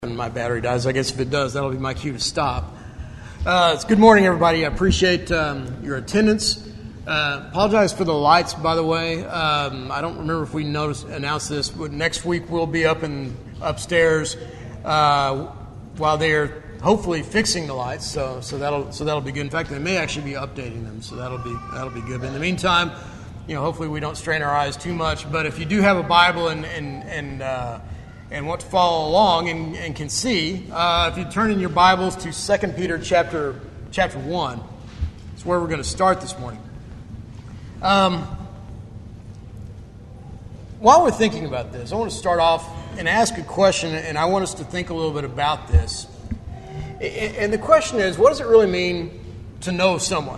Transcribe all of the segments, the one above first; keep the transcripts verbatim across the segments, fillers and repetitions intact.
And my battery dies. I guess if it does, that'll be my cue to stop. Uh, it's good morning, everybody. I appreciate um, your attendance. Uh, apologize for the lights, by the way. Um, I don't remember if we noticed announced this, but next week we'll be up in upstairs uh, while they're hopefully fixing the lights. So, so that'll so that'll be good. In fact, they may actually be updating them, so that'll be that'll be good. But in the meantime, you know, hopefully we don't strain our eyes too much. But if you do have a Bible and and and uh, and want to follow along and, and can see, uh, if you turn in your Bibles to Second Peter chapter chapter one, it's where we're going to start this morning. Um, while we're thinking about this, I want to start off and ask a question, and I want us to think a little bit about this. And the question is, what does it really mean to know someone?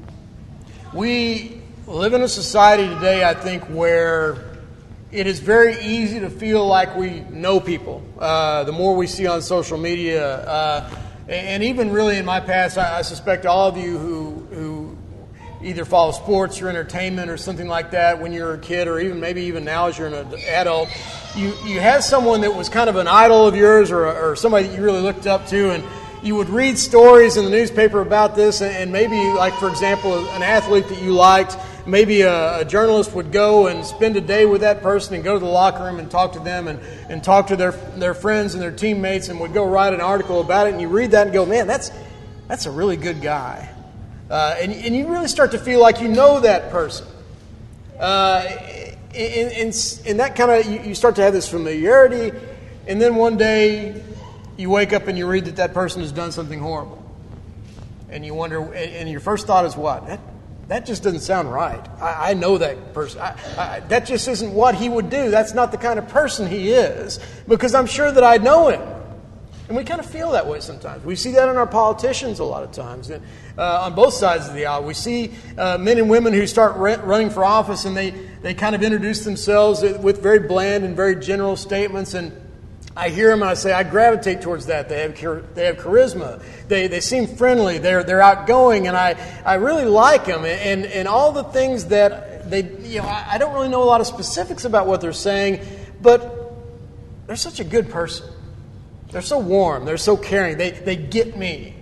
We live in a society today, I think, where it is very easy to feel like we know people. Uh, the more we see on social media, uh, and even really in my past, I, I suspect all of you who who either follow sports or entertainment or something like that when you're a kid, or even maybe even now as you're an adult, you, you had someone that was kind of an idol of yours, or, or somebody that you really looked up to, and you would read stories in the newspaper about this, and maybe, like, for example, an athlete that you liked, maybe a, a journalist would go and spend a day with that person and go to the locker room and talk to them and, and talk to their their friends and their teammates, and would go write an article about it, and you read that and go, man, that's that's a really good guy. Uh, and, and you really start to feel like you know that person. Uh, and, and, and that kind of, you, you start to have this familiarity, and then one day you wake up and you read that that person has done something horrible. And you wonder, and your first thought is what? That, that just doesn't sound right. I, I know that person. I, I, that just isn't what he would do. That's not the kind of person he is, because I'm sure that I know him. And we kind of feel that way sometimes. We see that in our politicians a lot of times. And, uh, on both sides of the aisle, we see uh, men and women who start re- running for office, and they, they kind of introduce themselves with very bland and very general statements, and I hear them and I say, I gravitate towards that. They have they have charisma. They they seem friendly. They're they're outgoing, and I, I really like them. And and all the things that they you know I, I don't really know a lot of specifics about what they're saying, but they're such a good person. They're so warm. They're so caring. They they get me.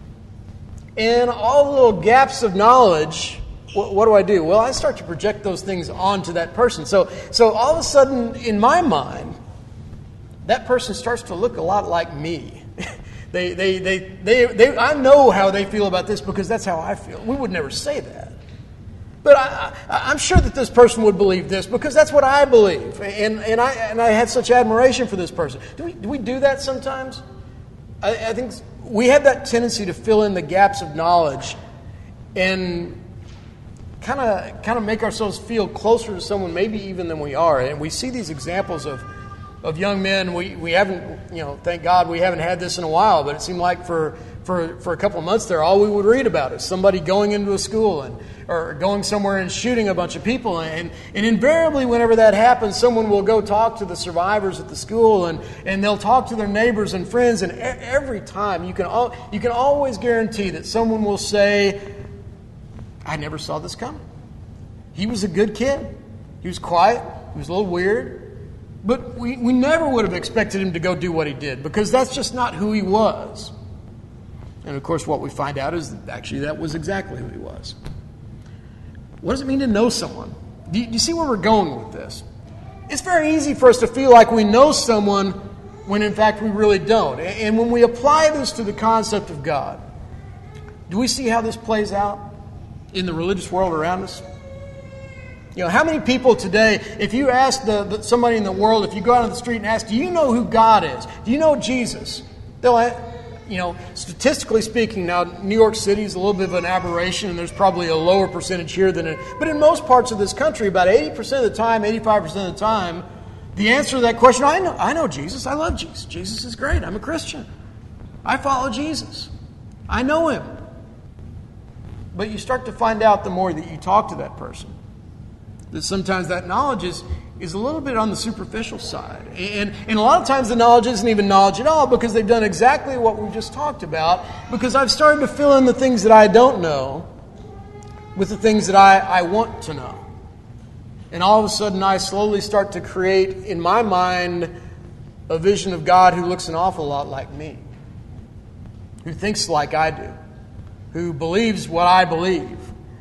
And all the little gaps of knowledge, what, what do I do? Well, I start to project those things onto that person. So so all of a sudden, in my mind, that person starts to look a lot like me. they, they, they, they, they, I know how they feel about this because that's how I feel. We would never say that. But I, I, I'm sure that this person would believe this because that's what I believe. And, and, I, and I have such admiration for this person. Do we do, we do that sometimes? I, I think we have that tendency to fill in the gaps of knowledge and kind of kind of make ourselves feel closer to someone maybe even than we are. And we see these examples of Of young men. We, we haven't, you know, thank God we haven't had this in a while, but it seemed like for, for, for a couple of months there, all we would read about is somebody going into a school and or going somewhere and shooting a bunch of people. And, and invariably, whenever that happens, someone will go talk to the survivors at the school, and, and they'll talk to their neighbors and friends. And every time, you can al- you can always guarantee that someone will say, I never saw this coming. He was a good kid. He was quiet. He was a little weird. But we, we never would have expected him to go do what he did, because that's just not who he was. And of course, what we find out is that actually that was exactly who he was. What does it mean to know someone? Do you, do you see where we're going with this? It's very easy for us to feel like we know someone when in fact we really don't. And when we apply this to the concept of God, do we see how this plays out in the religious world around us? You know, how many people today, if you ask the, the, somebody in the world, if you go out on the street and ask, do you know who God is? Do you know Jesus? They'll, you know, statistically speaking, now New York City is a little bit of an aberration, and there's probably a lower percentage here than it. But in most parts of this country, about eighty percent of the time, eighty-five percent of the time, the answer to that question, I know, I know Jesus. I love Jesus. Jesus is great. I'm a Christian. I follow Jesus. I know him. But you start to find out the more that you talk to that person, that sometimes that knowledge is, is a little bit on the superficial side. And, and a lot of times the knowledge isn't even knowledge at all, because they've done exactly what we just talked about, because I've started to fill in the things that I don't know with the things that I, I want to know. And all of a sudden I slowly start to create in my mind a vision of God who looks an awful lot like me, who thinks like I do, who believes what I believe.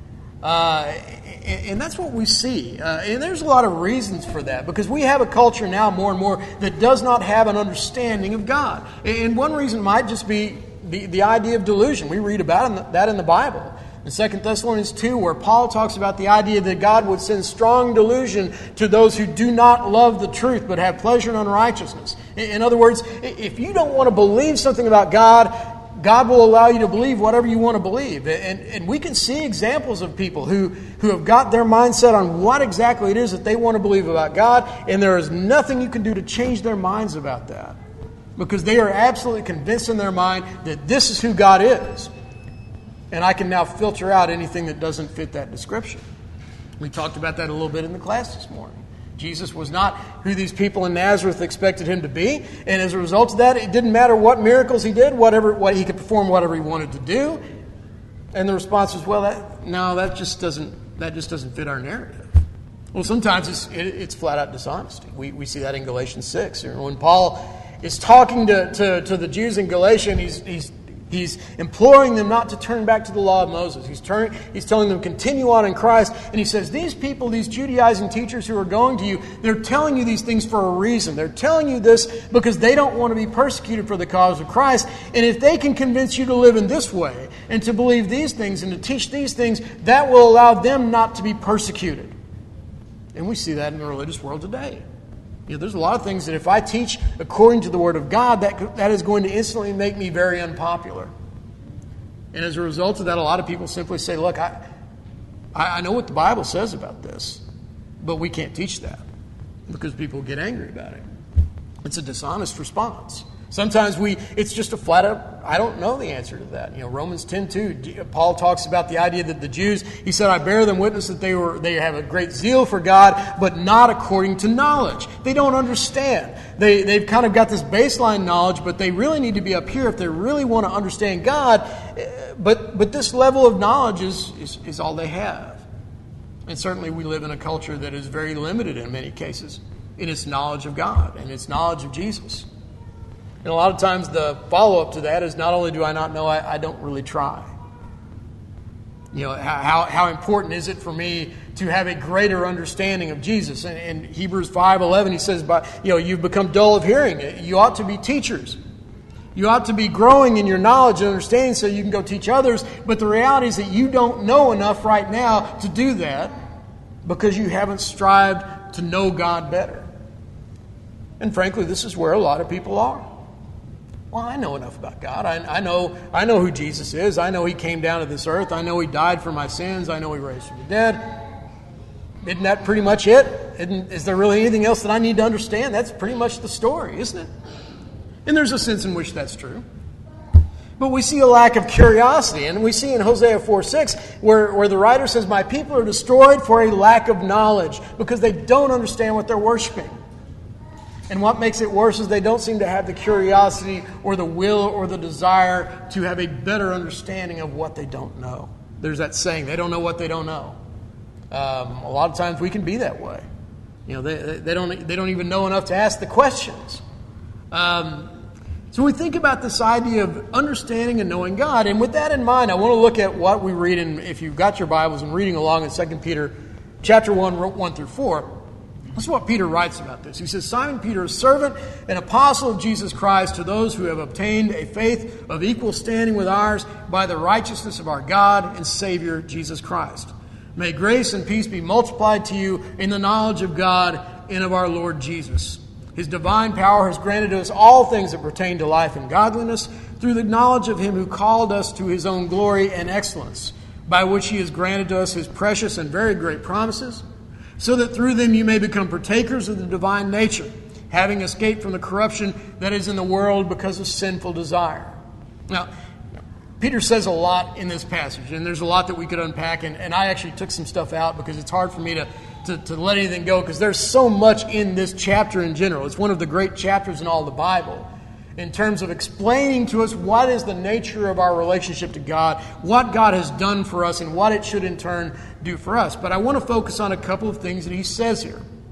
Uh, and, and that's what we see. Uh, and there's a lot of reasons for that, because we have a culture now more and more that does not have an understanding of God. And one reason might just be the, the idea of delusion. We read about that in the Bible. In Second Thessalonians two, where Paul talks about the idea that God would send strong delusion to those who do not love the truth but have pleasure in unrighteousness. In other words, if you don't want to believe something about God, God will allow you to believe whatever you want to believe. And, and we can see examples of people who, who have got their mindset on what exactly it is that they want to believe about God, and there is nothing you can do to change their minds about that, because they are absolutely convinced in their mind that this is who God is. And I can now filter out anything that doesn't fit that description. We talked about that a little bit in the class this morning. Jesus was not who these people in Nazareth expected him to be. And as a result of that, it didn't matter what miracles he did, whatever what he could perform whatever he wanted to do. And the response was, well, that, no, that just doesn't that just doesn't fit our narrative. Well, sometimes it's, it, it's flat out dishonesty. We, we see that in Galatians six. When Paul is talking to, to, to the Jews in Galatia, and he's, he's He's imploring them not to turn back to the law of Moses. He's, turn, he's telling them continue on in Christ. And he says, these people, these Judaizing teachers who are going to you, they're telling you these things for a reason. They're telling you this because they don't want to be persecuted for the cause of Christ. And if they can convince you to live in this way and to believe these things and to teach these things, that will allow them not to be persecuted. And we see that in the religious world today. You know, there's a lot of things that if I teach according to the Word of God, that that is going to instantly make me very unpopular. And as a result of that, a lot of people simply say, look, I, I know what the Bible says about this, but we can't teach that because people get angry about it. It's a dishonest response. Sometimes we, it's just a flat out, I don't know the answer to that. You know, Romans ten two, Paul talks about the idea that the Jews, he said, I bear them witness that they were they have a great zeal for God, but not according to knowledge. They don't understand. They, they've kind of got this baseline knowledge, but they really need to be up here if they really want to understand God. But but this level of knowledge is, is, is all they have. And certainly we live in a culture that is very limited in many cases in its knowledge of God and its knowledge of Jesus. And a lot of times the follow-up to that is not only do I not know, I, I don't really try. You know, how, how important is it for me to have a greater understanding of Jesus? And in Hebrews five eleven, he says, "But you know, you've become dull of hearing. You ought to be teachers. You ought to be growing in your knowledge and understanding so you can go teach others. But the reality is that you don't know enough right now to do that because you haven't strived to know God better." And frankly, this is where a lot of people are. Well, I know enough about God. I, I know I know who Jesus is. I know He came down to this earth. I know He died for my sins. I know He raised from the dead. Isn't that pretty much it? Isn't, is there really anything else that I need to understand? That's pretty much the story, isn't it? And there's a sense in which that's true. But we see a lack of curiosity. And we see in Hosea four six where, where the writer says, my people are destroyed for a lack of knowledge because they don't understand what they're worshiping. And what makes it worse is they don't seem to have the curiosity or the will or the desire to have a better understanding of what they don't know. There's that saying, they don't know what they don't know. Um, a lot of times we can be that way. You know, they, they don't they don't even know enough to ask the questions. Um, so we think about this idea of understanding and knowing God. And with that in mind, I want to look at what we read in, if you've got your Bibles and reading along in Second Peter chapter one, one through four. This is what Peter writes about this. He says, Simon Peter, a servant and apostle of Jesus Christ, to those who have obtained a faith of equal standing with ours by the righteousness of our God and Savior, Jesus Christ. May grace and peace be multiplied to you in the knowledge of God and of our Lord Jesus. His divine power has granted to us all things that pertain to life and godliness through the knowledge of Him who called us to His own glory and excellence, by which He has granted to us His precious and very great promises, so that through them you may become partakers of the divine nature, having escaped from the corruption that is in the world because of sinful desire. Now, Peter says a lot in this passage, and there's a lot that we could unpack, and, and I actually took some stuff out because it's hard for me to, to, to let anything go, because there's so much in this chapter in general. It's one of the great chapters in all the Bible in terms of explaining to us what is the nature of our relationship to God, what God has done for us, and what it should in turn do for us. But I want to focus on a couple of things that he says here.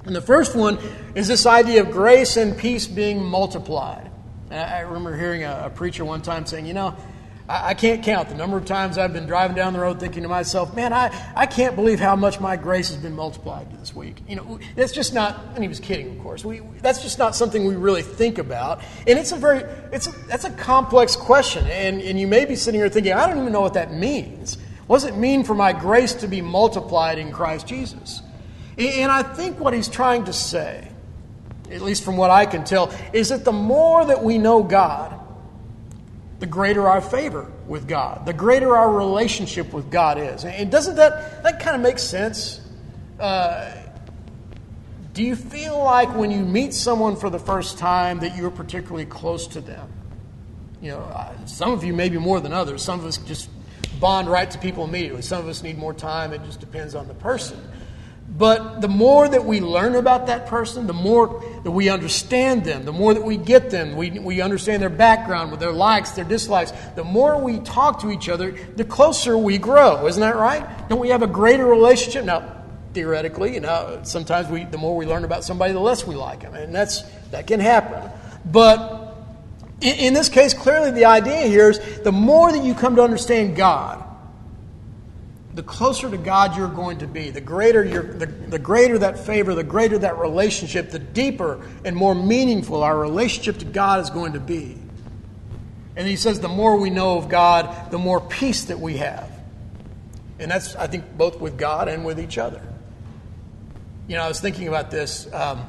And the first one is this idea of grace and peace being multiplied. And I remember hearing a, a preacher one time saying, you know, I, I can't count the number of times I've been driving down the road thinking to myself, man, I, I can't believe how much my grace has been multiplied this week. You know, that's just not, and he was kidding, of course. We, that's just not something we really think about. And it's a very, it's a, that's a complex question. And, and you may be sitting here thinking, I don't even know what that means. What does it mean for my grace to be multiplied in Christ Jesus? And I think what he's trying to say, at least from what I can tell, is that the more that we know God, the greater our favor with God, the greater our relationship with God is. And doesn't that, that kind of make sense? Uh, do you feel like when you meet someone for the first time that you're particularly close to them? You know, some of you maybe more than others. Some of us just bond right to people immediately. Some of us need more time. It just depends on the person. But the more that we learn about that person, the more that we understand them, the more that we get them, we, we understand their background, with their likes, their dislikes, the more we talk to each other, the closer we grow. Isn't that right? Don't we have a greater relationship? Now, theoretically, you know, sometimes we, the more we learn about somebody, the less we like them. And that's that can happen. But in, in this case, clearly the idea here is the more that you come to understand God, the closer to God you're going to be, the greater your, the, the greater that favor, the greater that relationship, the deeper and more meaningful our relationship to God is going to be. And he says the more we know of God, the more peace that we have. And that's, I think, both with God and with each other. You know, I was thinking about this. Um,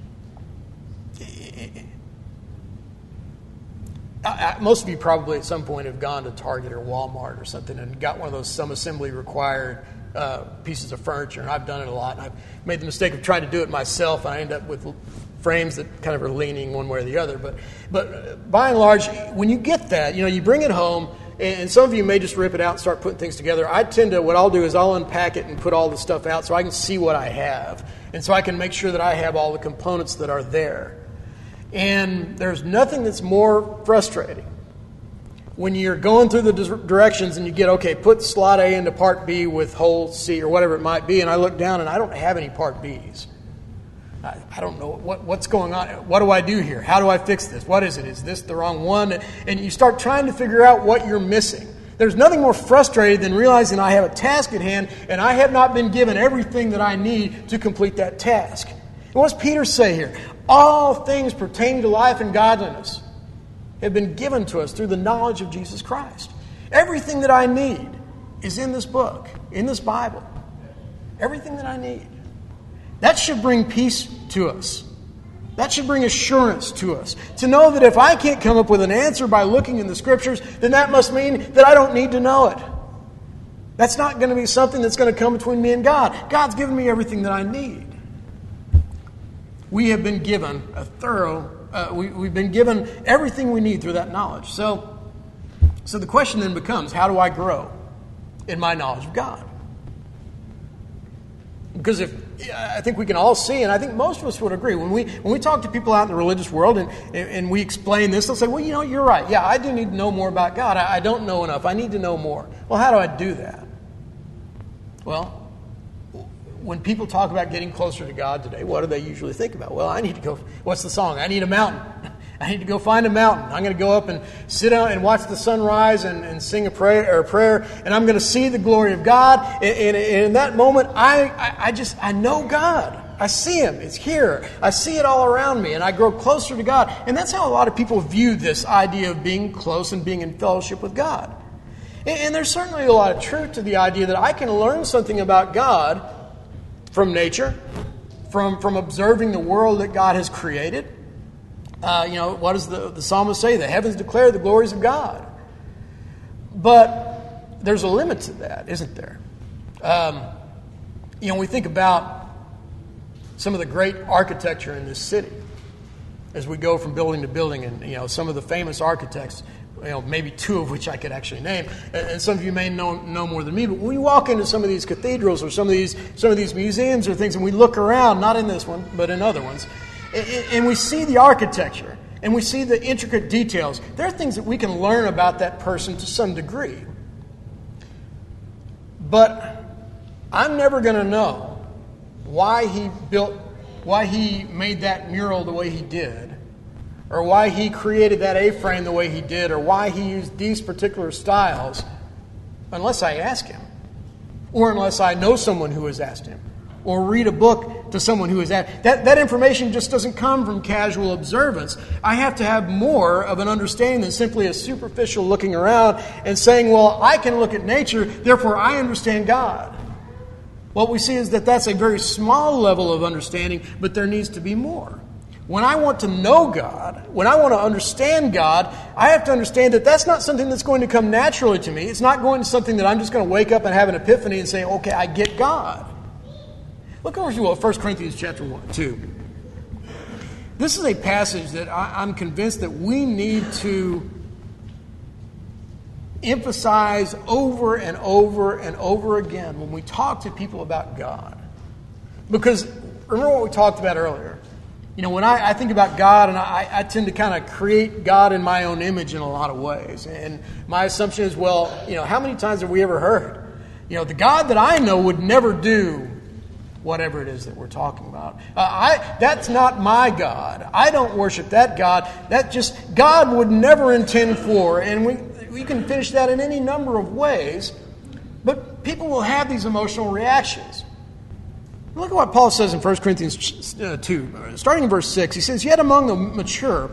I, I, most of you probably at some point have gone to Target or Walmart or something and got one of those some assembly required uh, pieces of furniture. And I've done it a lot. And I've made the mistake of trying to do it myself. And I end up with frames that kind of are leaning one way or the other. But, but by and large, when you get that, you know, you bring it home. And some of you may just rip it out and start putting things together. I tend to, what I'll do is I'll unpack it and put all the stuff out so I can see what I have. And so I can make sure that I have all the components that are there. And there's nothing that's more frustrating when you're going through the directions and you get, okay, put slot A into part B with hole C or whatever it might be. And I look down and I don't have any part B's. I, I don't know what, what's going on. What do I do here? How do I fix this? What is it? Is this the wrong one? And you start trying to figure out what you're missing. There's nothing more frustrating than realizing I have a task at hand and I have not been given everything that I need to complete that task. And what does Peter say here? All things pertaining to life and godliness have been given to us through the knowledge of Jesus Christ. Everything that I need is in this book, in this Bible. Everything that I need. That should bring peace to us. That should bring assurance to us. To know that if I can't come up with an answer by looking in the Scriptures, then that must mean that I don't need to know it. That's not going to be something that's going to come between me and God. God's given me everything that I need. We have been given a thorough, uh, we, we've been given everything we need through that knowledge. So, so the question then becomes, how do I grow in my knowledge of God? Because if I think we can all see, and I think most of us would agree, when we when we talk to people out in the religious world and, and, and we explain this, they'll say, well, you know, you're right. Yeah, I do need to know more about God. I, I don't know enough. I need to know more. Well, how do I do that? Well, when people talk about getting closer to God today, what do they usually think about? Well, I need to go, what's the song? I need a mountain. I need to go find a mountain. I'm going to go up and sit down and watch the sunrise and, and sing a prayer, or a prayer, and I'm going to see the glory of God. And, and, and in that moment, I, I, I just, I know God. I see Him. It's here. I see it all around me, and I grow closer to God. And that's how a lot of people view this idea of being close and being in fellowship with God. And, and there's certainly a lot of truth to the idea that I can learn something about God from nature, from, from observing the world that God has created. Uh, you know, what does the, the psalmist say? The heavens declare the glories of God. But there's a limit to that, isn't there? Um, you know, we think about some of the great architecture in this city as we go from building to building, and, you know, some of the famous architects, you know, maybe two of which I could actually name, and, and some of you may know, know more than me, but when we walk into some of these cathedrals or some of these some of these museums or things, and we look around, not in this one, but in other ones, and we see the architecture, and we see the intricate details. There are things that we can learn about that person to some degree. But I'm never going to know why he built why he made that mural the way he did, or why he created that A-frame the way he did, or why he used these particular styles, unless I ask him, or unless I know someone who has asked him, or read a book to someone who has asked. That, that information just doesn't come from casual observance. I have to have more of an understanding than simply a superficial looking around and saying, well, I can look at nature, therefore I understand God. What we see is that that's a very small level of understanding, but there needs to be more. When I want to know God, when I want to understand God, I have to understand that that's not something that's going to come naturally to me. It's not going to something that I'm just going to wake up and have an epiphany and say, okay, I get God. Look over to First Corinthians chapter one, two. This is a passage that I, I'm convinced that we need to emphasize over and over and over again when we talk to people about God. Because remember what we talked about earlier. You know, when I, I think about God, and I, I tend to kind of create God in my own image in a lot of ways. And my assumption is, well, you know, how many times have we ever heard? You know, the God that I know would never do whatever it is that we're talking about. Uh, I that's not my God. I don't worship that God. That just, God would never intend for, and we we can finish that in any number of ways, but people will have these emotional reactions. Look at what Paul says in First Corinthians two, starting in verse six. He says, yet among the mature,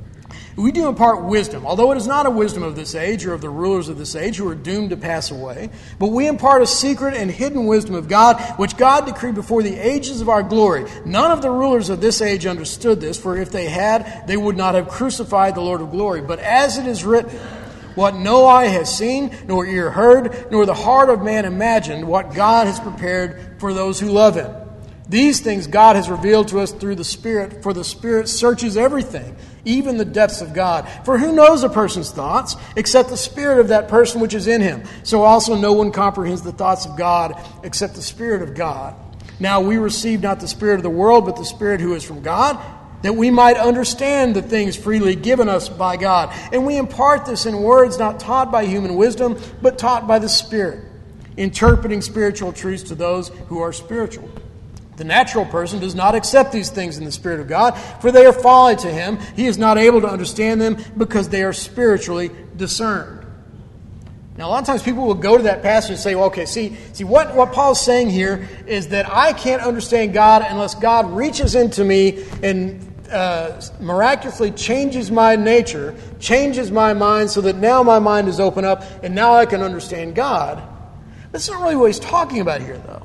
we do impart wisdom, although it is not a wisdom of this age or of the rulers of this age who are doomed to pass away. But we impart a secret and hidden wisdom of God, which God decreed before the ages of our glory. None of the rulers of this age understood this, for if they had, they would not have crucified the Lord of glory. But as it is written, what no eye has seen, nor ear heard, nor the heart of man imagined, what God has prepared for those who love Him. These things God has revealed to us through the Spirit, for the Spirit searches everything, even the depths of God. For who knows a person's thoughts, except the spirit of that person which is in him? So also no one comprehends the thoughts of God, except the Spirit of God. Now we receive not the spirit of the world, but the Spirit who is from God, that we might understand the things freely given us by God. And we impart this in words not taught by human wisdom, but taught by the Spirit, interpreting spiritual truths to those who are spiritual. The natural person does not accept these things in the Spirit of God, for they are folly to him. He is not able to understand them because they are spiritually discerned. Now, a lot of times people will go to that passage and say, well, okay, see, see what, what Paul's saying here is that I can't understand God unless God reaches into me and uh, miraculously changes my nature, changes my mind so that now my mind is open up and now I can understand God. That's not really what he's talking about here, though.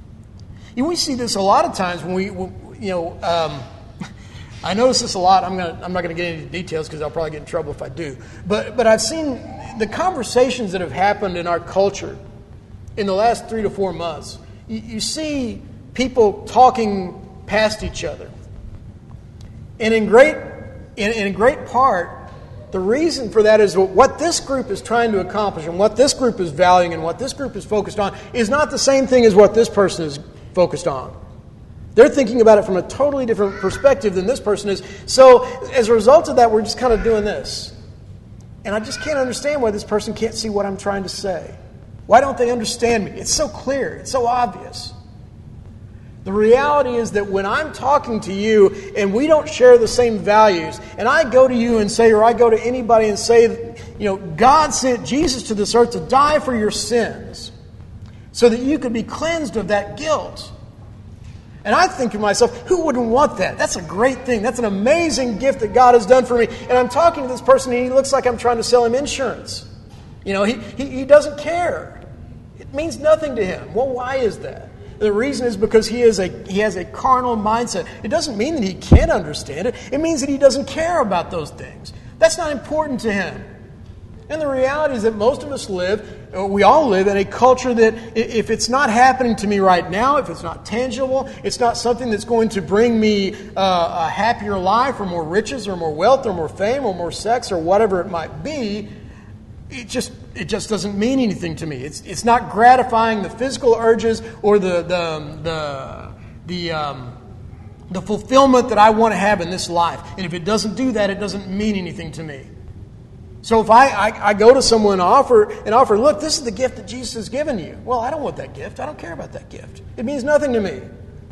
You know, we see this a lot of times when we, you know, um, I notice this a lot. I'm gonna, I'm not going to get into details because I'll probably get in trouble if I do. But, but I've seen the conversations that have happened in our culture in the last three to four months. You, you see people talking past each other, and in great, in, in great part, the reason for that is what this group is trying to accomplish, and what this group is valuing, and what this group is focused on is not the same thing as what this person is focused on. They're thinking about it from a totally different perspective than this person is. So as a result of that, we're just kind of doing this. And I just can't understand why this person can't see what I'm trying to say. Why don't they understand me? It's so clear. It's so obvious. The reality is that when I'm talking to you and we don't share the same values, and I go to you and say, or I go to anybody and say, you know, God sent Jesus to this earth to die for your sins, so that you could be cleansed of that guilt. And I think to myself, who wouldn't want that? That's a great thing. That's an amazing gift that God has done for me. And I'm talking to this person and he looks like I'm trying to sell him insurance. You know, he, he, he doesn't care. It means nothing to him. Well, why is that? The reason is because he is a he has a carnal mindset. It doesn't mean that he can't understand it. It means that he doesn't care about those things. That's not important to him. And the reality is that most of us live, we all live in a culture that if it's not happening to me right now, if it's not tangible, it's not something that's going to bring me uh, a happier life or more riches or more wealth or more fame or more sex or whatever it might be, it just it just doesn't mean anything to me. It's it's not gratifying the physical urges or the the the the um, the fulfillment that I want to have in this life. And if it doesn't do that, it doesn't mean anything to me. So if I, I, I go to someone and offer, and offer, look, this is the gift that Jesus has given you. Well, I don't want that gift. I don't care about that gift. It means nothing to me.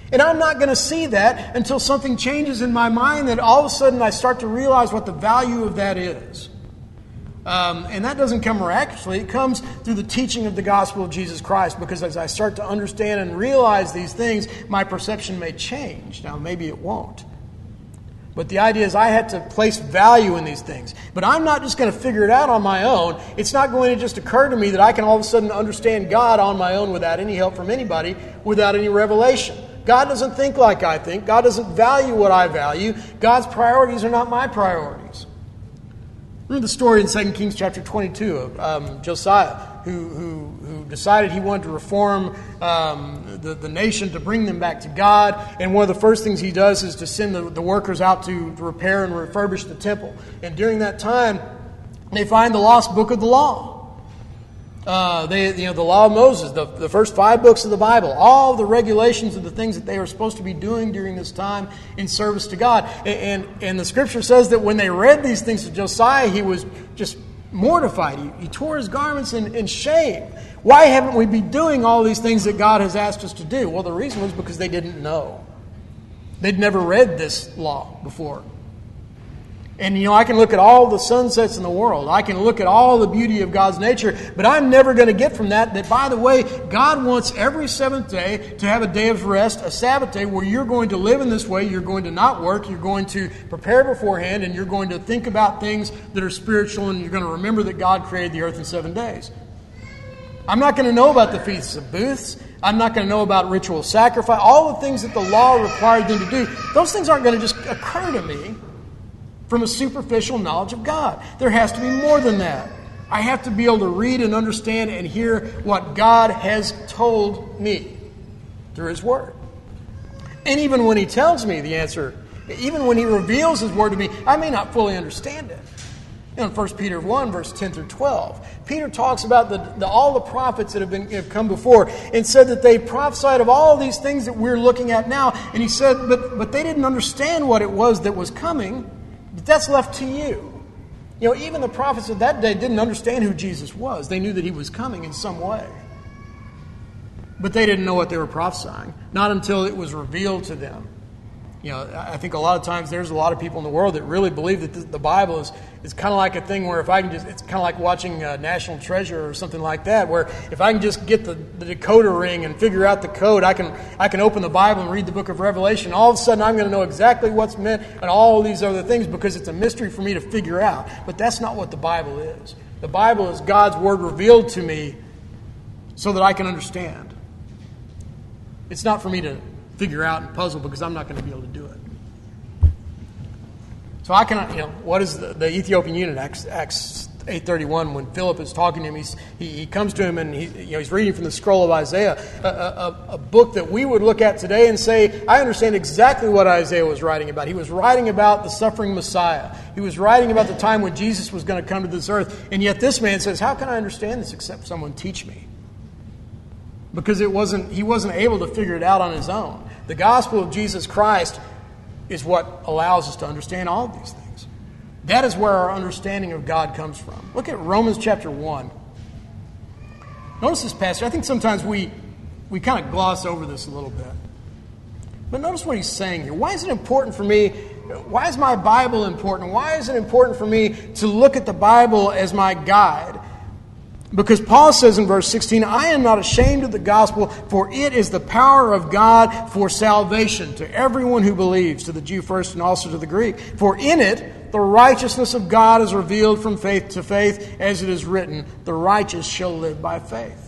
And I'm not going to see that until something changes in my mind that all of a sudden I start to realize what the value of that is. Um, and that doesn't come miraculously. It comes through the teaching of the gospel of Jesus Christ, because as I start to understand and realize these things, my perception may change. Now, maybe it won't. But the idea is I had to place value in these things. But I'm not just going to figure it out on my own. It's not going to just occur to me that I can all of a sudden understand God on my own without any help from anybody, without any revelation. God doesn't think like I think. God doesn't value what I value. God's priorities are not my priorities. Remember the story in Second Kings chapter twenty-two of um, Josiah, who, who, who decided he wanted to reform um, the, the nation, to bring them back to God. And one of the first things he does is to send the, the workers out to, to repair and refurbish the temple. And during that time, they find the lost book of the law. Uh, they, you know, the law of Moses, the, the first five books of the Bible, all the regulations of the things that they were supposed to be doing during this time in service to God. And, and, and the scripture says that when they read these things to Josiah, he was just mortified. He, he tore his garments in, in shame. Why haven't we been doing all these things that God has asked us to do? Well, the reason was because they didn't know. They'd never read this law before. And, you know, I can look at all the sunsets in the world. I can look at all the beauty of God's nature. But I'm never going to get from that that, by the way, God wants every seventh day to have a day of rest, a Sabbath day, where you're going to live in this way. You're going to not work. You're going to prepare beforehand. And you're going to think about things that are spiritual. And you're going to remember that God created the earth in seven days. I'm not going to know about the Feasts of Booths. I'm not going to know about ritual sacrifice. All the things that the law required them to do, those things aren't going to just occur to me from a superficial knowledge of God. There has to be more than that. I have to be able to read and understand and hear what God has told me through His Word. And even when He tells me the answer, even when He reveals His Word to me, I may not fully understand it. In First Peter one, verse ten through twelve, Peter talks about the, the, all the prophets that have, been, have come before and said that they prophesied of all these things that we're looking at now. And he said, but, but they didn't understand what it was that was coming. But that's left to you. You know, even the prophets of that day didn't understand who Jesus was. They knew that He was coming in some way. But they didn't know what they were prophesying. Not until it was revealed to them. You know, I think a lot of times there's a lot of people in the world that really believe that the Bible is, is kind of like a thing where if I can just, it's kind of like watching uh, National Treasure or something like that, where if I can just get the, the decoder ring and figure out the code, I can I can open the Bible and read the book of Revelation. All of a sudden I'm going to know exactly what's meant and all these other things because it's a mystery for me to figure out. But that's not what the Bible is. The Bible is God's Word revealed to me so that I can understand. It's not for me to figure out and puzzle because I'm not going to be able to do it. So I can, you know, what is the, the Ethiopian eunuch, Acts, Acts eight thirty-one, when Philip is talking to him, he's, he, he comes to him and he, you know, he's reading from the scroll of Isaiah, a, a, a book that we would look at today and say, I understand exactly what Isaiah was writing about. He was writing about the suffering Messiah. He was writing about the time when Jesus was going to come to this earth. And yet this man says, how can I understand this except someone teach me? Because it wasn't, he wasn't able to figure it out on his own. The gospel of Jesus Christ is what allows us to understand all of these things. That is where our understanding of God comes from. Look at Romans chapter one. Notice this passage. I think sometimes we, we kind of gloss over this a little bit. But notice what he's saying here. Why is it important for me? Why is my Bible important? Why is it important for me to look at the Bible as my guide? Because Paul says in verse sixteen, I am not ashamed of the gospel, for it is the power of God for salvation to everyone who believes, to the Jew first and also to the Greek. For in it the righteousness of God is revealed from faith to faith, as it is written, the righteous shall live by faith.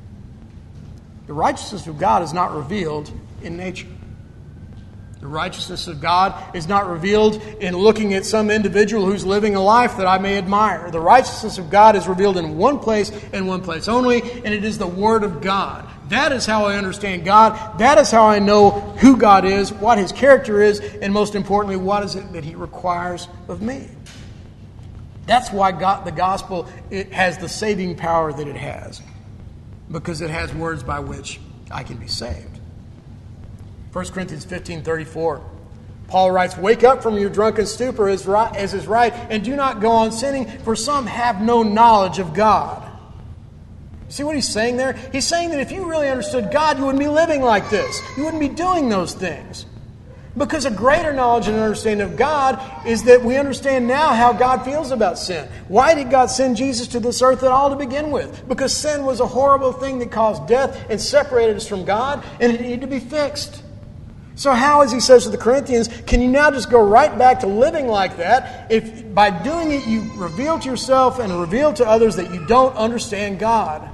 The righteousness of God is not revealed in nature. The righteousness of God is not revealed in looking at some individual who's living a life that I may admire. The righteousness of God is revealed in one place and one place only, and it is the Word of God. That is how I understand God. That is how I know who God is, what His character is, and most importantly, what is it that He requires of me. That's why God, the gospel, it has the saving power that it has, because it has words by which I can be saved. First Corinthians fifteen thirty-four. Paul writes, wake up from your drunken stupor as, right, as is right, and do not go on sinning, for some have no knowledge of God. See what he's saying there? He's saying that if you really understood God, you wouldn't be living like this. You wouldn't be doing those things. Because a greater knowledge and understanding of God is that we understand now how God feels about sin. Why did God send Jesus to this earth at all to begin with? Because sin was a horrible thing that caused death and separated us from God, and it needed to be fixed. So how, as he says to the Corinthians, can you now just go right back to living like that if by doing it you reveal to yourself and reveal to others that you don't understand God?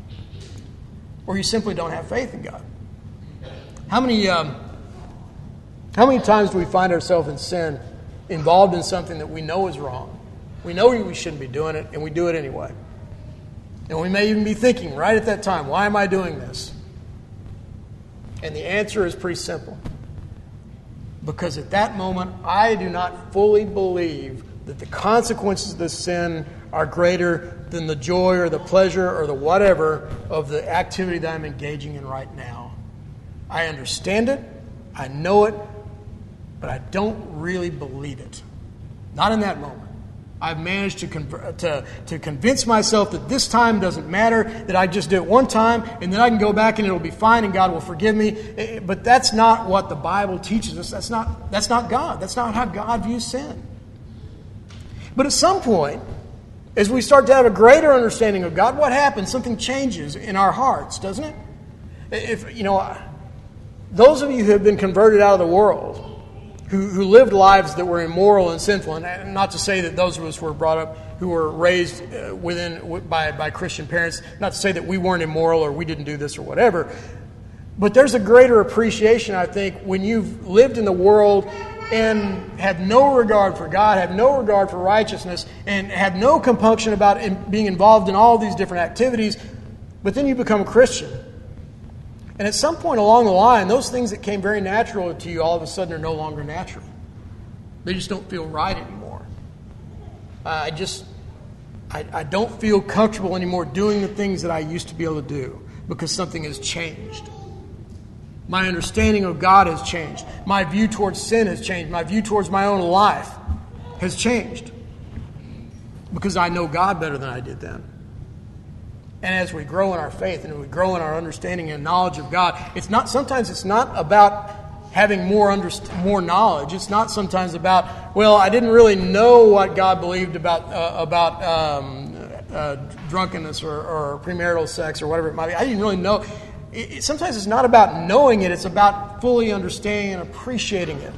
Or you simply don't have faith in God? How many... Um, How many times do we find ourselves in sin, involved in something that we know is wrong? We know we shouldn't be doing it, and we do it anyway. And we may even be thinking right at that time, why am I doing this? And the answer is pretty simple. Because at that moment, I do not fully believe that the consequences of this sin are greater than the joy or the pleasure or the whatever of the activity that I'm engaging in right now. I understand it. I know it. But I don't really believe it. Not in that moment. I've managed to, conv- to, to convince myself that this time doesn't matter, that I just do it one time, and then I can go back and it'll be fine and God will forgive me. But that's not what the Bible teaches us. That's not, that's not God. That's not how God views sin. But at some point, as we start to have a greater understanding of God, what happens? Something changes in our hearts, doesn't it? If, you know, those of you who have been converted out of the world, Who, who lived lives that were immoral and sinful, and not to say that those of us who were brought up, who were raised within by, by Christian parents, not to say that we weren't immoral or we didn't do this or whatever, but there's a greater appreciation, I think, when you've lived in the world and have no regard for God, have no regard for righteousness, and have no compunction about being involved in all these different activities, but then you become a Christian. And at some point along the line, those things that came very natural to you all of a sudden are no longer natural. They just don't feel right anymore. Uh, I just, I, I don't feel comfortable anymore doing the things that I used to be able to do because something has changed. My understanding of God has changed. My view towards sin has changed. My view towards my own life has changed because I know God better than I did then. And as we grow in our faith and we grow in our understanding and knowledge of God, it's not sometimes it's not about having more underst- more knowledge. It's not sometimes about, well, I didn't really know what God believed about uh, about um, uh, drunkenness or, or premarital sex or whatever it might be. I didn't really know. It, it, sometimes it's not about knowing it. It's about fully understanding and appreciating it.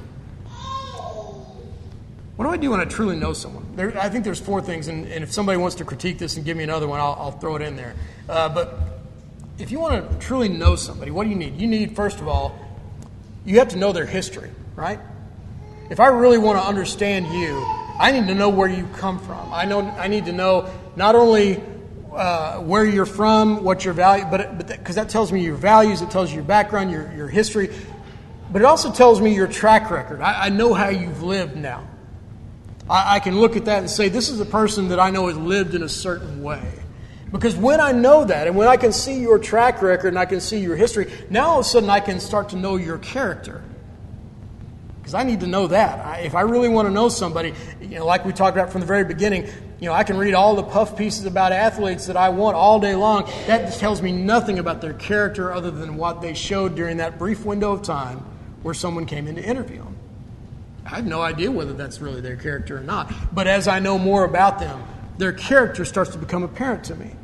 What do I do when I truly know someone? There, I think there's four things, and, and if somebody wants to critique this and give me another one, I'll, I'll throw it in there. Uh, but if you want to truly know somebody, what do you need? You need, first of all, you have to know their history, right? If I really want to understand you, I need to know where you come from. I know I need to know not only uh, where you're from, what your value, but but because that, that tells me your values, it tells you your background, your your history, but it also tells me your track record. I, I know how you've lived now. I can look at that and say, this is a person that I know has lived in a certain way. Because when I know that, and when I can see your track record and I can see your history, now all of a sudden I can start to know your character. Because I need to know that. I, if I really want to know somebody, you know, like we talked about from the very beginning, you know, I can read all the puff pieces about athletes that I want all day long. That just tells me nothing about their character other than what they showed during that brief window of time where someone came in to interview them. I have no idea whether that's really their character or not. But as I know more about them, their character starts to become apparent to me.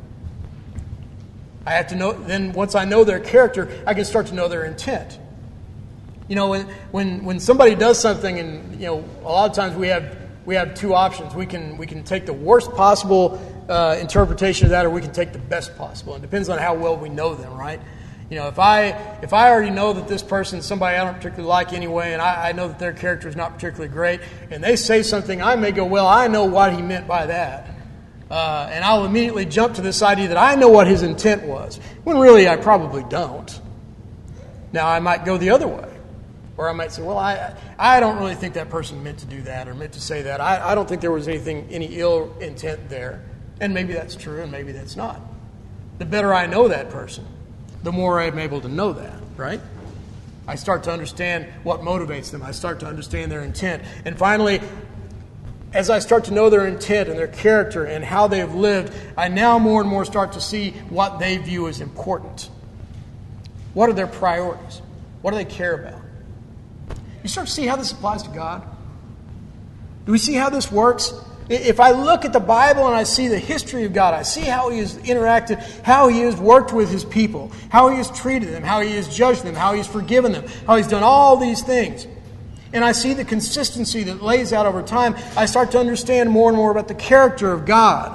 I have to know, then once I know their character, I can start to know their intent. You know, when when, when somebody does something, and you know, a lot of times we have we have two options. We can we can take the worst possible uh, interpretation of that, or we can take the best possible. It depends on how well we know them, right? You know, if I if I already know that this person is somebody I don't particularly like anyway, and I, I know that their character is not particularly great, and they say something, I may go, well, I know what he meant by that. Uh, and I'll immediately jump to this idea that I know what his intent was, when really I probably don't. Now, I might go the other way. Or I might say, well, I I don't really think that person meant to do that or meant to say that. I, I don't think there was anything, any ill intent there. And maybe that's true and maybe that's not. The better I know that person, the more I'm able to know that, right? I start to understand what motivates them. I start to understand their intent. And finally, as I start to know their intent and their character and how they have lived, I now more and more start to see what they view as important. What are their priorities? What do they care about? You start to see how this applies to God? Do we see how this works? If I look at the Bible and I see the history of God, I see how He has interacted, how He has worked with His people, how He has treated them, how He has judged them, how He has forgiven them, how He's done all these things. And I see the consistency that lays out over time. I start to understand more and more about the character of God.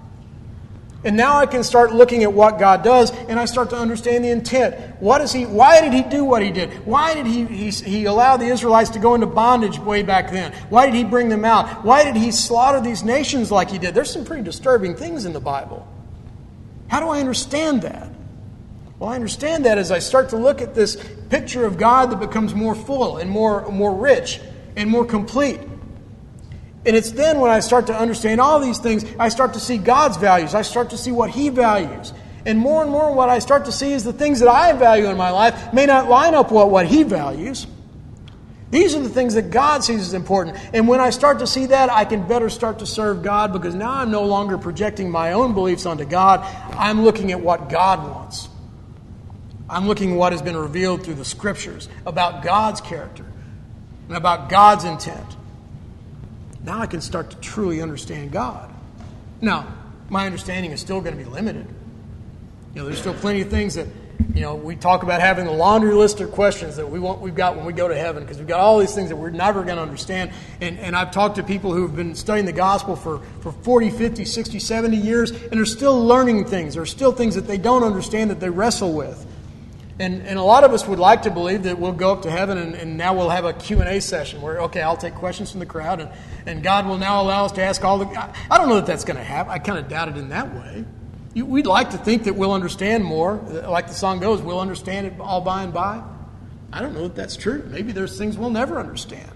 And now I can start looking at what God does, and I start to understand the intent. What is He? Why did He do what He did? Why did He, he, he allow the Israelites to go into bondage way back then? Why did He bring them out? Why did He slaughter these nations like He did? There's some pretty disturbing things in the Bible. How do I understand that? Well, I understand that as I start to look at this picture of God that becomes more full and more, more rich and more complete. And it's then when I start to understand all these things, I start to see God's values. I start to see what He values. And more and more what I start to see is the things that I value in my life may not line up with what He values. These are the things that God sees as important. And when I start to see that, I can better start to serve God, because now I'm no longer projecting my own beliefs onto God. I'm looking at what God wants. I'm looking at what has been revealed through the Scriptures about God's character and about God's intent. Now I can start to truly understand God. Now, my understanding is still going to be limited. You know, there's still plenty of things that, you know, we talk about having a laundry list of questions that we want, we've got when we go to heaven, because we've got all these things that we're never going to understand. And, and I've talked to people who've been studying the gospel for, for forty, fifty, sixty, seventy years, and they're still learning things. There are still things that they don't understand that they wrestle with. And, and a lot of us would like to believe that we'll go up to heaven and, and now we'll have a Q and A session where, okay, I'll take questions from the crowd and, and God will now allow us to ask all the... I, I don't know that that's going to happen. I kind of doubt it in that way. You, we'd like to think that we'll understand more. Like the song goes, we'll understand it all by and by. I don't know that that's true. Maybe there's things we'll never understand.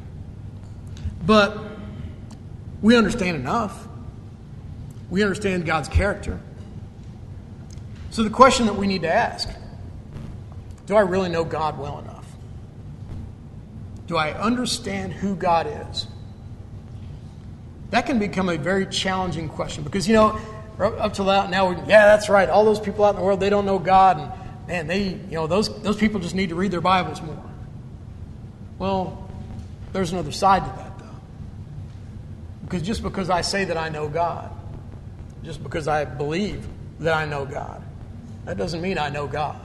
But we understand enough. We understand God's character. So the question that we need to ask: do I really know God well enough? Do I understand who God is? That can become a very challenging question because, you know, up to now, yeah, that's right. All those people out in the world, they don't know God. And, man, they, you know, those, those people just need to read their Bibles more. Well, there's another side to that, though. Because just because I say that I know God, just because I believe that I know God, that doesn't mean I know God.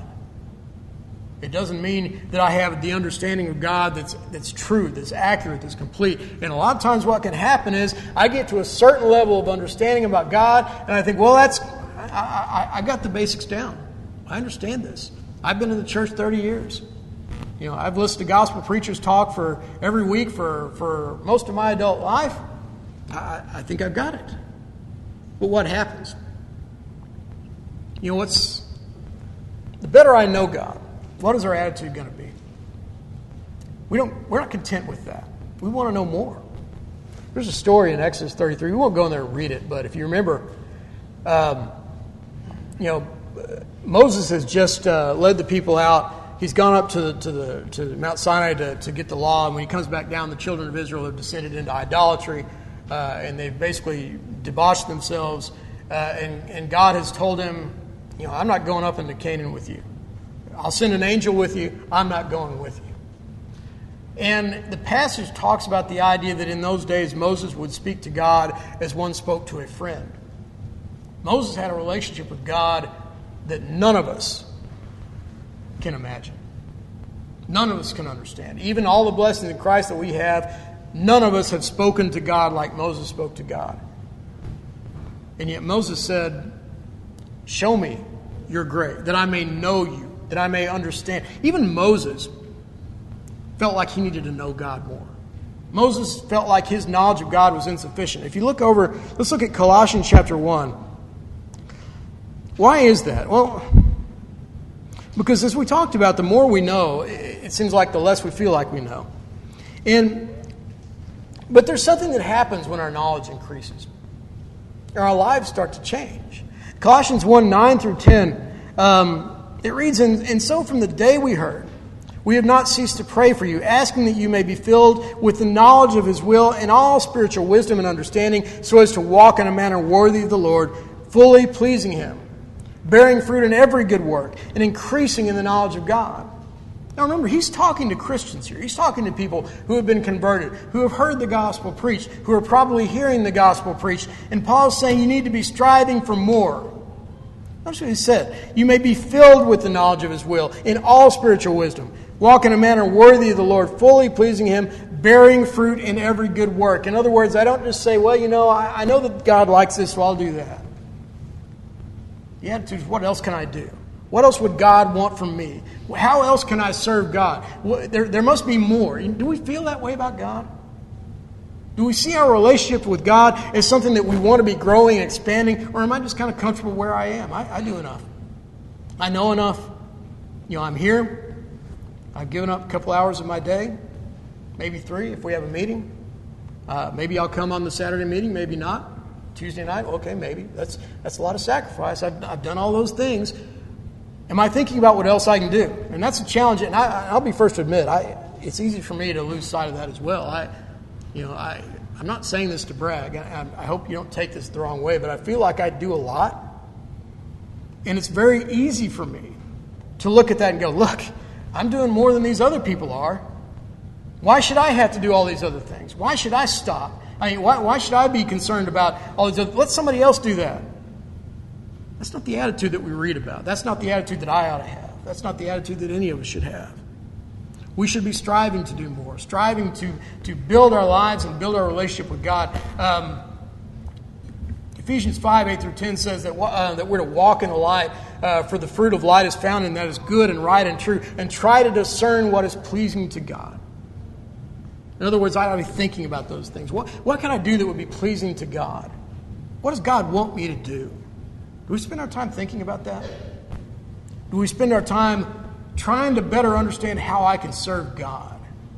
It doesn't mean that I have the understanding of God that's that's true, that's accurate, that's complete. And a lot of times what can happen is I get to a certain level of understanding about God, and I think, well, that's I, I, I got the basics down. I understand this. I've been in the church thirty years. You know, I've listened to gospel preachers talk for every week for, for most of my adult life. I, I think I've got it. But what happens? You know, what's the better I know God, what is our attitude going to be? We don't, we're not content with that. We want to know more. There's a story in Exodus thirty-three. We won't go in there and read it, but if you remember, um, you know, Moses has just uh, led the people out. He's gone up to the, to the to Mount Sinai to, to get the law, and when he comes back down, the children of Israel have descended into idolatry, uh, and they've basically debauched themselves. Uh, and, and God has told him, you know, I'm not going up into Canaan with you. I'll send an angel with you. I'm not going with you. And the passage talks about the idea that in those days Moses would speak to God as one spoke to a friend. Moses had a relationship with God that none of us can imagine. None of us can understand. Even all the blessings in Christ that we have, none of us have spoken to God like Moses spoke to God. And yet Moses said, show me your grace, that I may know you, that I may understand. Even Moses felt like he needed to know God more. Moses felt like his knowledge of God was insufficient. If you look over, let's look at Colossians chapter one. Why is that? Well, because as we talked about, the more we know, it seems like the less we feel like we know. And but there's something that happens when our knowledge increases. Our lives start to change. Colossians one, nine through ten, um, it reads, and, and so from the day we heard, We have not ceased to pray for you, asking that you may be filled with the knowledge of His will and all spiritual wisdom and understanding, so as to walk in a manner worthy of the Lord, fully pleasing Him, bearing fruit in every good work, and increasing in the knowledge of God. Now remember, he's talking to Christians here. He's talking to people who have been converted, who have heard the gospel preached, who are probably hearing the gospel preached. And Paul's saying you need to be striving for more. That's what he said. You may be filled with the knowledge of His will in all spiritual wisdom. Walk in a manner worthy of the Lord, fully pleasing Him, bearing fruit in every good work. In other words, I don't just say, well, you know, I, I know that God likes this, so I'll do that. The attitude is, what else can I do? What else would God want from me? How else can I serve God? There, there must be more. Do we feel that way about God? Do we see our relationship with God as something that we want to be growing and expanding? Or am I just kind of comfortable where I am? I, I do enough. I know enough. You know, I'm here. I've given up a couple hours of my day. Maybe three if we have a meeting. Uh, maybe I'll come on the Saturday meeting. Maybe not. Tuesday night, okay, maybe. That's that's a lot of sacrifice. I've, I've done all those things. Am I thinking about what else I can do? And that's a challenge. And I, I'll be first to admit, I, it's easy for me to lose sight of that as well. I, you know, I, I'm not saying this to brag. I, I hope you don't take this the wrong way, but I feel like I do a lot. And it's very easy for me to look at that and go, look, I'm doing more than these other people are. Why should I have to do all these other things? Why should I stop? I mean, why, why should I be concerned about all these other... Let somebody else do that. That's not the attitude that we read about. That's not the attitude that I ought to have. That's not the attitude that any of us should have. We should be striving to do more, striving to, to build our lives and build our relationship with God. Um, Ephesians five, eight through ten says that, uh, that we're to walk in the light, uh, for the fruit of light is found in that is good and right and true, and try to discern what is pleasing to God. In other words, I ought to be thinking about those things. What, what can I do that would be pleasing to God? What does God want me to do? Do we spend our time thinking about that? Do we spend our time trying to better understand how I can serve God?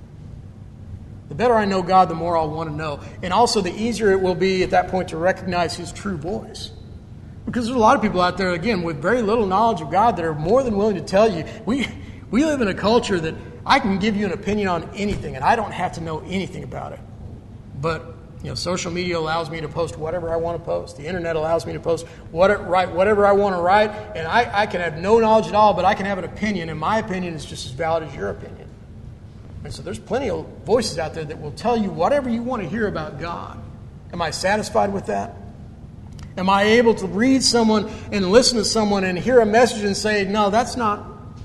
The better I know God, the more I'll want to know. And also the easier it will be at that point to recognize His true voice. Because there's a lot of people out there, again, with very little knowledge of God that are more than willing to tell you. We, we live in a culture that I can give you an opinion on anything, and I don't have to know anything about it. But you know, social media allows me to post whatever I want to post. The internet allows me to post what, write whatever I want to write, and I, I can have no knowledge at all, but I can have an opinion, and my opinion is just as valid as your opinion. And so there's plenty of voices out there that will tell you whatever you want to hear about God. Am I satisfied with that? Am I able to read someone and listen to someone and hear a message and say, no, that's not,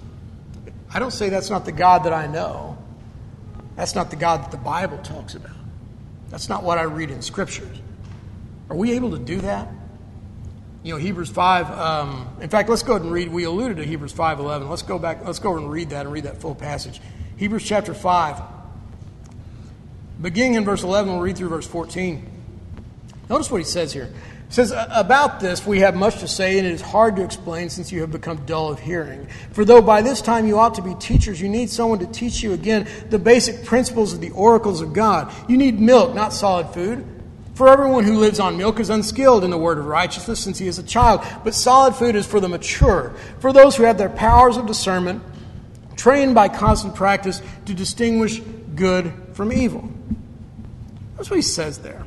I don't say that's not the God that I know. That's not the God that the Bible talks about. That's not what I read in Scriptures. Are we able to do that? You know, Hebrews five, um, in fact, let's go ahead and read, we alluded to Hebrews five eleven. Let's go back, let's go over and read that and read that full passage. Hebrews chapter five. Beginning in verse eleven, we'll read through verse fourteen. Notice what he says here. It says, about this we have much to say, and it is hard to explain since you have become dull of hearing. For though by this time you ought to be teachers, you need someone to teach you again the basic principles of the oracles of God. You need milk, not solid food. For everyone who lives on milk is unskilled in the word of righteousness, since he is a child. But solid food is for the mature, for those who have their powers of discernment, trained by constant practice to distinguish good from evil. That's what he says there.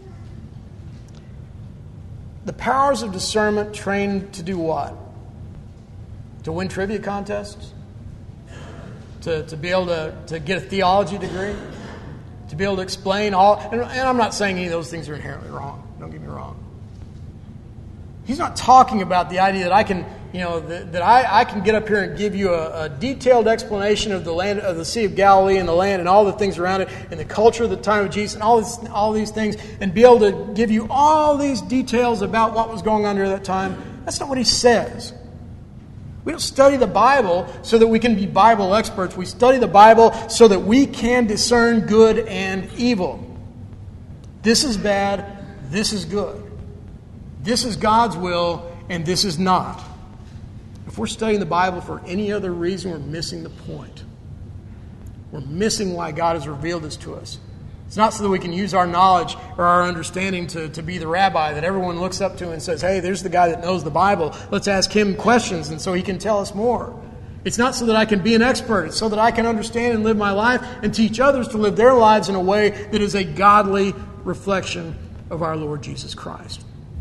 The powers of discernment trained to do what? To win trivia contests? To, to be able to, to get a theology degree? To be able to explain all... And, and I'm not saying any of those things are inherently wrong. Don't get me wrong. He's not talking about the idea that I can, you know, that, that I, I can get up here and give you a, a detailed explanation of the land, of the Sea of Galilee and the land and all the things around it and the culture of the time of Jesus and all this, all these things and be able to give you all these details about what was going on during that time. That's not what he says. We don't study the Bible so that we can be Bible experts. We study the Bible so that we can discern good and evil. This is bad. This is good. This is God's will, and this is not. If we're studying the Bible for any other reason, we're missing the point. We're missing why God has revealed this to us. It's not so that we can use our knowledge or our understanding to, to be the rabbi that everyone looks up to and says, hey, there's the guy that knows the Bible. Let's ask him questions, and so he can tell us more. It's not so that I can be an expert. It's so that I can understand and live my life and teach others to live their lives in a way that is a godly reflection of our Lord Jesus Christ.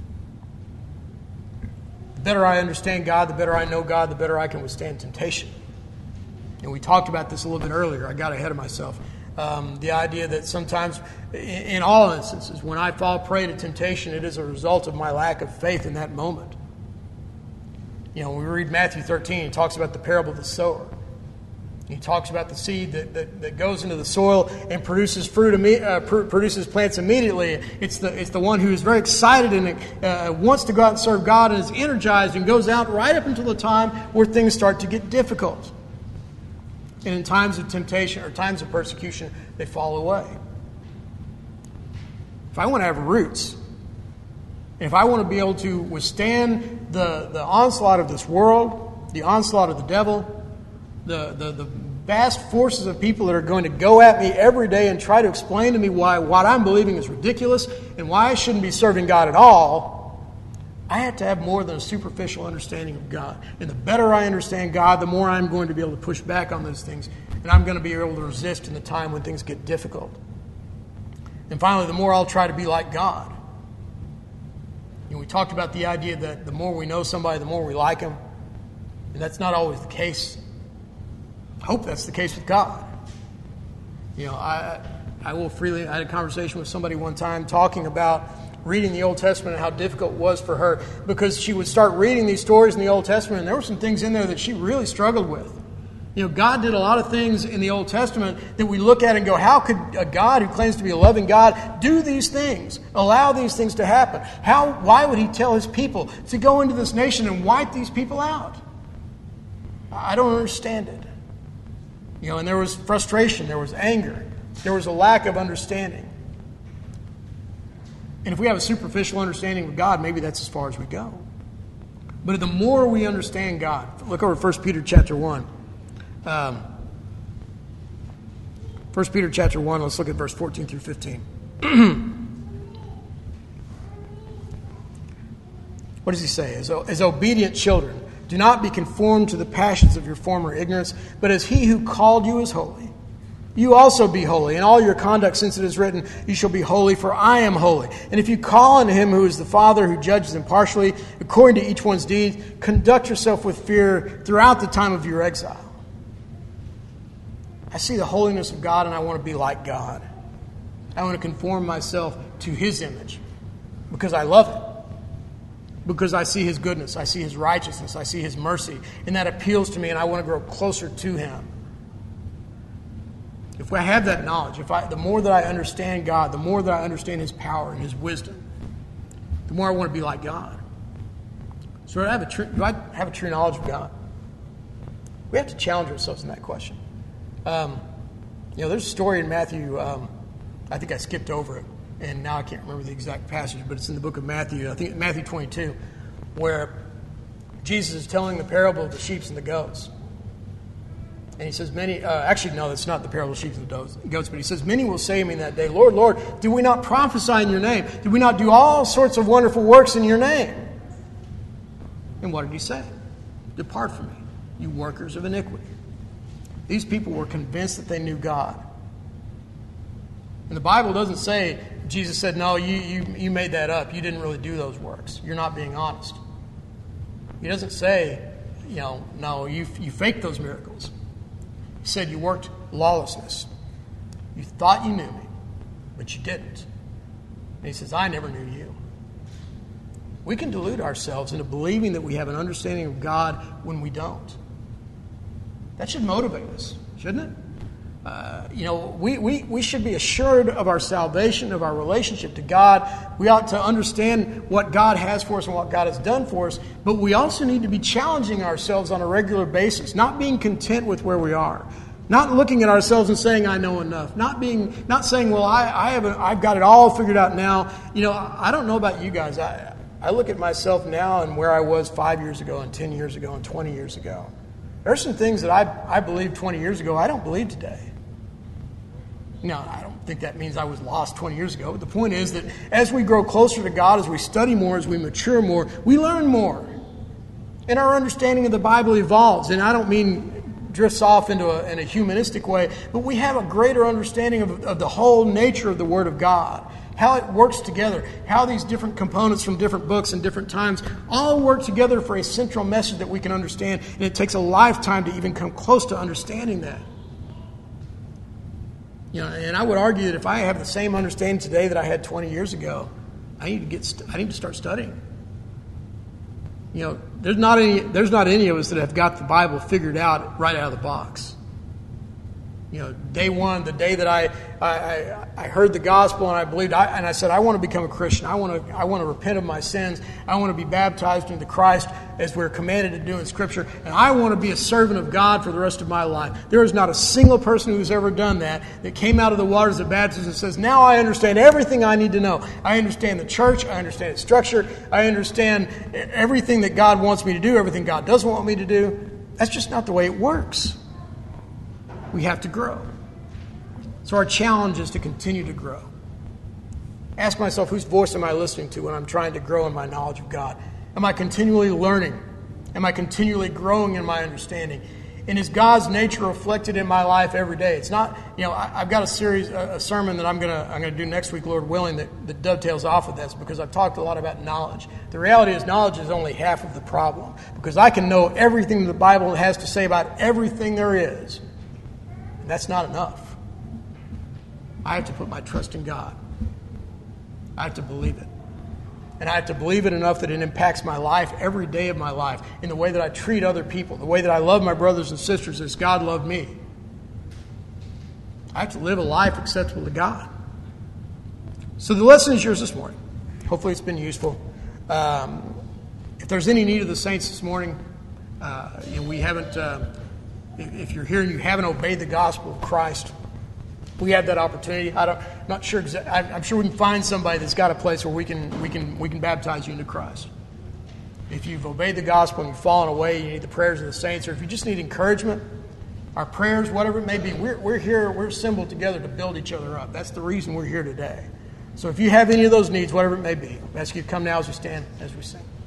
The better I understand God, the better I know God, the better I can withstand temptation. And we talked about this a little bit earlier. I got ahead of myself. Um, the idea that sometimes, in, in all instances, when I fall prey to temptation, it is a result of my lack of faith in that moment. You know, when we read Matthew thirteen, he talks about the parable of the sower. He talks about the seed that, that, that goes into the soil and produces fruit, uh, pr- produces plants immediately. It's the it's the one who is very excited and uh, wants to go out and serve God and is energized and goes out right up until the time where things start to get difficult. And in times of temptation or times of persecution, they fall away. If I want to have roots, if I want to be able to withstand the, the onslaught of this world, the onslaught of the devil, the, the, the vast forces of people that are going to go at me every day and try to explain to me why what I'm believing is ridiculous and why I shouldn't be serving God at all, I have to have more than a superficial understanding of God. And the better I understand God, the more I'm going to be able to push back on those things. And I'm going to be able to resist in the time when things get difficult. And finally, the more I'll try to be like God. You know, we talked about the idea that the more we know somebody, the more we like them. And that's not always the case. I hope that's the case with God. You know, I I will freely, I had a conversation with somebody one time talking about reading the Old Testament and how difficult it was for her because she would start reading these stories in the Old Testament and there were some things in there that she really struggled with. You know, God did a lot of things in the Old Testament that we look at and go, how could a God who claims to be a loving God do these things, allow these things to happen? How? Why would he tell his people to go into this nation and wipe these people out? I don't understand it. You know, and there was frustration, there was anger, there was a lack of understanding. And if we have a superficial understanding of God, maybe that's as far as we go. But the more we understand God, look over First Peter chapter one. Um, First Peter chapter one, let's look at verse fourteen through fifteen. What does he say? As, as obedient children, do not be conformed to the passions of your former ignorance, but as he who called you is holy, you also be holy. In all your conduct, since it is written, you shall be holy, for I am holy. And if you call on him who is the Father, who judges impartially, according to each one's deeds, conduct yourself with fear throughout the time of your exile. I see the holiness of God and I want to be like God. I want to conform myself to his image because I love it. Because I see his goodness, I see his righteousness, I see his mercy, and that appeals to me and I want to grow closer to him. If I have that knowledge, if I, the more that I understand God, the more that I understand his power and his wisdom, the more I want to be like God. So do I have a true, do I have a true knowledge of God? We have to challenge ourselves in that question. Um, you know, there's a story in Matthew, um, I think I skipped over it, and now I can't remember the exact passage, but it's in the book of Matthew, I think Matthew twenty-two, where Jesus is telling the parable of the sheep and the goats. And he says, many, uh, actually, no, that's not the parable of the sheep and the goats, but he says, many will say to me in that day, Lord, Lord, did we not prophesy in your name? Did we not do all sorts of wonderful works in your name? And what did he say? Depart from me, you workers of iniquity. These people were convinced that they knew God. And the Bible doesn't say, Jesus said, no, you, you, you made that up. You didn't really do those works. You're not being honest. He doesn't say, you know, no, you, you faked those miracles. He said you worked lawlessness. You thought you knew me, but you didn't. And he says, I never knew you. We can delude ourselves into believing that we have an understanding of God when we don't. That should motivate us, shouldn't it? Uh, you know, we, we, we should be assured of our salvation, of our relationship to God. We ought to understand what God has for us and what God has done for us. But we also need to be challenging ourselves on a regular basis, not being content with where we are. Not looking at ourselves and saying, I know enough. Not being, not saying, well, I, I have a, I've got it all figured out now. You know, I don't know about you guys. I, I look at myself now and where I was five years ago and ten years ago and twenty years ago. There are some things that I, I believed twenty years ago I don't believe today. Now, I don't think that means I was lost twenty years ago, but the point is that as we grow closer to God, as we study more, as we mature more, we learn more. And our understanding of the Bible evolves. And I don't mean drifts off into a, in a humanistic way, but we have a greater understanding of, of the whole nature of the Word of God, how it works together, how these different components from different books and different times all work together for a central message that we can understand, and it takes a lifetime to even come close to understanding that. You know, and I would argue that if I have the same understanding today that I had twenty years ago, I need to get st- I need to start studying. You know, there's not any there's not any of us that have got the Bible figured out right out of the box. You know, day one, the day that I I, I heard the gospel and I believed, I, and I said, I want to become a Christian. I want to I want to repent of my sins. I want to be baptized into Christ as we're commanded to do in Scripture, and I want to be a servant of God for the rest of my life. There is not a single person who's ever done that that came out of the waters of baptism and says, now I understand everything I need to know. I understand the church. I understand its structure. I understand everything that God wants me to do, everything God doesn't want me to do. That's just not the way it works. We have to grow. So our challenge is to continue to grow. Ask myself, whose voice am I listening to when I'm trying to grow in my knowledge of God? Am I continually learning? Am I continually growing in my understanding? And is God's nature reflected in my life every day? It's not, you know, I, I've got a series, a, a sermon that I'm gonna I'm gonna do next week, Lord willing, that, that dovetails off of this, because I've talked a lot about knowledge. The reality is, knowledge is only half of the problem, because I can know everything the Bible has to say about everything there is. That's not enough. I have to put my trust in God. I have to believe it. And I have to believe it enough that it impacts my life every day of my life, in the way that I treat other people, the way that I love my brothers and sisters as God loved me. I have to live a life acceptable to God. So the lesson is yours this morning. Hopefully it's been useful. Um, if there's any need of the saints this morning, uh, you know, we haven't... Uh, If you're here and you haven't obeyed the gospel of Christ, we have that opportunity. I don't, I'm not sure. Exa- I'm sure we can find somebody that's got a place where we can we can we can baptize you into Christ. If you've obeyed the gospel and you've fallen away, you need the prayers of the saints, or if you just need encouragement, our prayers, whatever it may be, we're we're here. We're assembled together to build each other up. That's the reason we're here today. So if you have any of those needs, whatever it may be, I ask you to come now as we stand, as we sing.